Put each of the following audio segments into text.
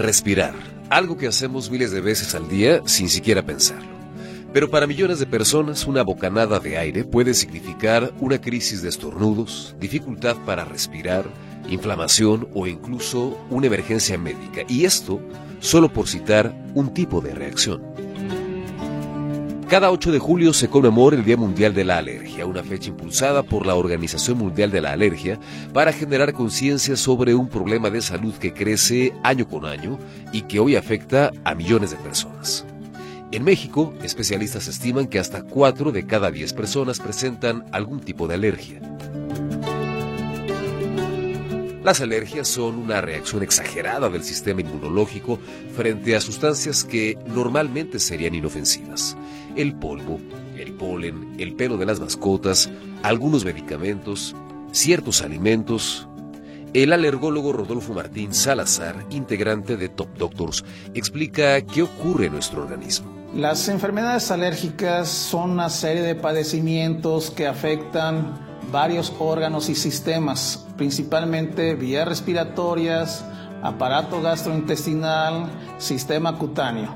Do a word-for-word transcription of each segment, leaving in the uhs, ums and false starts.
Respirar, algo que hacemos miles de veces al día sin siquiera pensarlo. Pero para millones de personas, una bocanada de aire puede significar una crisis de estornudos, dificultad para respirar, inflamación o incluso una emergencia médica. Y esto solo por citar un tipo de reacción. Cada ocho de julio se conmemora el Día Mundial de la Alergia, una fecha impulsada por la Organización Mundial de la Alergia para generar conciencia sobre un problema de salud que crece año con año y que hoy afecta a millones de personas. En México, especialistas estiman que hasta cuatro de cada diez personas presentan algún tipo de alergia. Las alergias son una reacción exagerada del sistema inmunológico frente a sustancias que normalmente serían inofensivas. El polvo, el polen, el pelo de las mascotas, algunos medicamentos, ciertos alimentos. El alergólogo Rodolfo Martín Salazar, integrante de Top Doctors, explica qué ocurre en nuestro organismo. Las enfermedades alérgicas son una serie de padecimientos que afectan varios órganos y sistemas, principalmente vías respiratorias, aparato gastrointestinal, sistema cutáneo.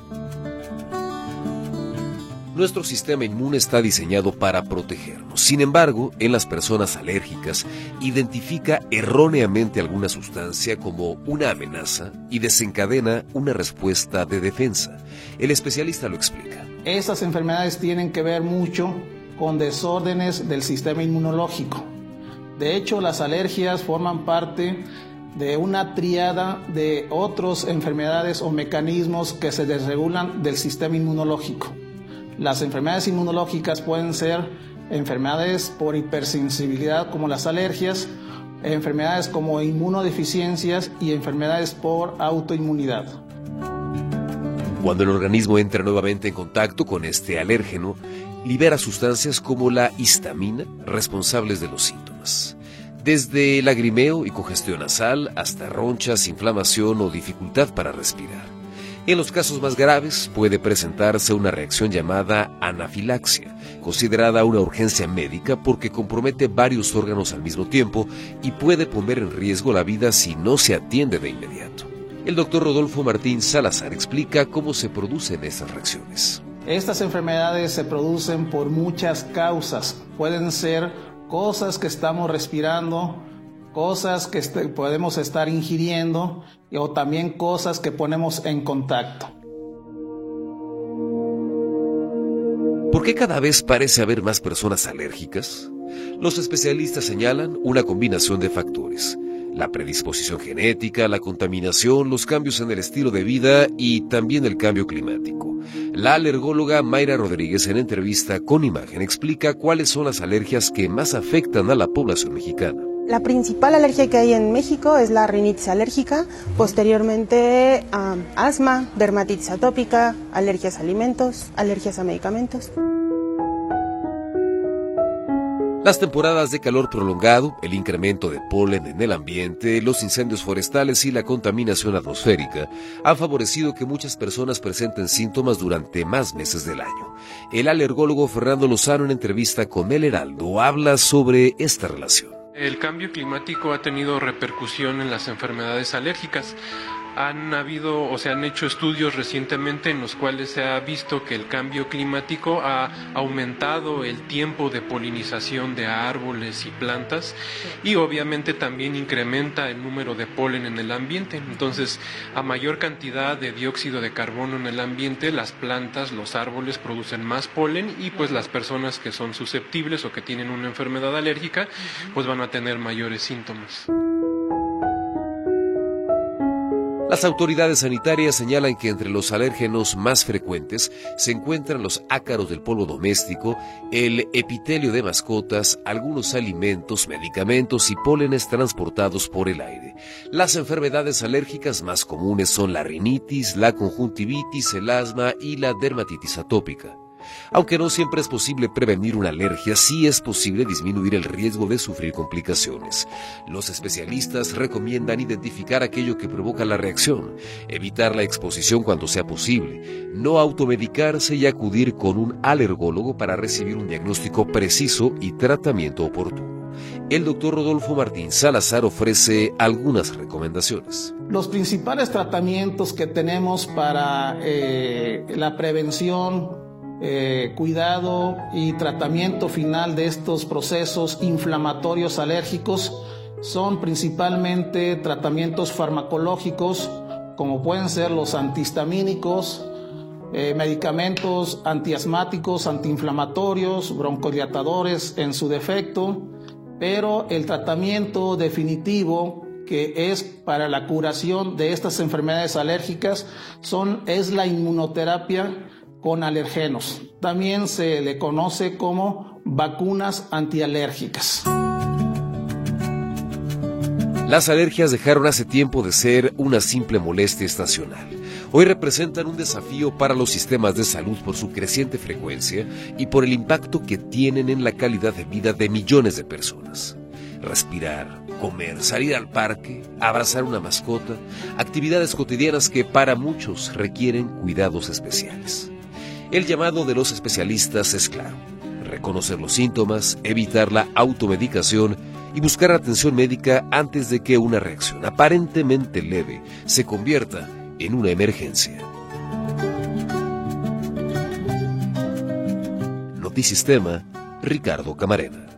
Nuestro sistema inmune está diseñado para protegernos. Sin embargo, en las personas alérgicas, identifica erróneamente alguna sustancia como una amenaza y desencadena una respuesta de defensa. El especialista lo explica. Estas enfermedades tienen que ver mucho con desórdenes del sistema inmunológico. De hecho, las alergias forman parte de una tríada de otras enfermedades o mecanismos que se desregulan del sistema inmunológico. Las enfermedades inmunológicas pueden ser enfermedades por hipersensibilidad como las alergias, enfermedades como inmunodeficiencias y enfermedades por autoinmunidad. Cuando el organismo entra nuevamente en contacto con este alérgeno, libera sustancias como la histamina, responsables de los síntomas. Desde lagrimeo y congestión nasal hasta ronchas, inflamación o dificultad para respirar. En los casos más graves puede presentarse una reacción llamada anafilaxia, considerada una urgencia médica porque compromete varios órganos al mismo tiempo y puede poner en riesgo la vida si no se atiende de inmediato. El doctor Rodolfo Martín Salazar explica cómo se producen estas reacciones. Estas enfermedades se producen por muchas causas. Pueden ser cosas que estamos respirando, cosas que est- podemos estar ingiriendo o también cosas que ponemos en contacto. ¿Por qué cada vez parece haber más personas alérgicas? Los especialistas señalan una combinación de factores: la predisposición genética, la contaminación, los cambios en el estilo de vida y también el cambio climático. La alergóloga Mayra Rodríguez, en entrevista con Imagen, explica cuáles son las alergias que más afectan a la población mexicana. La principal alergia que hay en México es la rinitis alérgica, posteriormente um, asma, dermatitis atópica, alergias a alimentos, alergias a medicamentos. Las temporadas de calor prolongado, el incremento de polen en el ambiente, los incendios forestales y la contaminación atmosférica han favorecido que muchas personas presenten síntomas durante más meses del año. El alergólogo Fernando Lozano, en entrevista con El Heraldo, habla sobre esta relación. El cambio climático ha tenido repercusión en las enfermedades alérgicas. Han habido o se han hecho estudios recientemente en los cuales se ha visto que el cambio climático ha aumentado el tiempo de polinización de árboles y plantas y obviamente también incrementa el número de polen en el ambiente. Entonces, a mayor cantidad de dióxido de carbono en el ambiente, las plantas, los árboles producen más polen y pues las personas que son susceptibles o que tienen una enfermedad alérgica pues van a tener mayores síntomas. Las autoridades sanitarias señalan que entre los alérgenos más frecuentes se encuentran los ácaros del polvo doméstico, el epitelio de mascotas, algunos alimentos, medicamentos y pólenes transportados por el aire. Las enfermedades alérgicas más comunes son la rinitis, la conjuntivitis, el asma y la dermatitis atópica. Aunque no siempre es posible prevenir una alergia, sí es posible disminuir el riesgo de sufrir complicaciones. Los especialistas recomiendan identificar aquello que provoca la reacción, evitar la exposición cuando sea posible, no automedicarse y acudir con un alergólogo para recibir un diagnóstico preciso y tratamiento oportuno. el doctor Rodolfo Martín Salazar ofrece algunas recomendaciones. Los principales tratamientos que tenemos para eh, la prevención, eh, cuidado y tratamiento final de estos procesos inflamatorios alérgicos son principalmente tratamientos farmacológicos, como pueden ser los antihistamínicos, eh, medicamentos antiasmáticos, antiinflamatorios, broncodilatadores en su defecto, pero el tratamiento definitivo que es para la curación de estas enfermedades alérgicas son, es la inmunoterapia con alergenos. También se le conoce como vacunas antialérgicas. Las alergias dejaron hace tiempo de ser una simple molestia estacional. Hoy representan un desafío para los sistemas de salud por su creciente frecuencia y por el impacto que tienen en la calidad de vida de millones de personas. Respirar, comer, salir al parque, abrazar una mascota, actividades cotidianas que para muchos requieren cuidados especiales. El llamado de los especialistas es claro: reconocer los síntomas, evitar la automedicación y buscar atención médica antes de que una reacción aparentemente leve se convierta en una emergencia. Notisistema, Ricardo Camarena.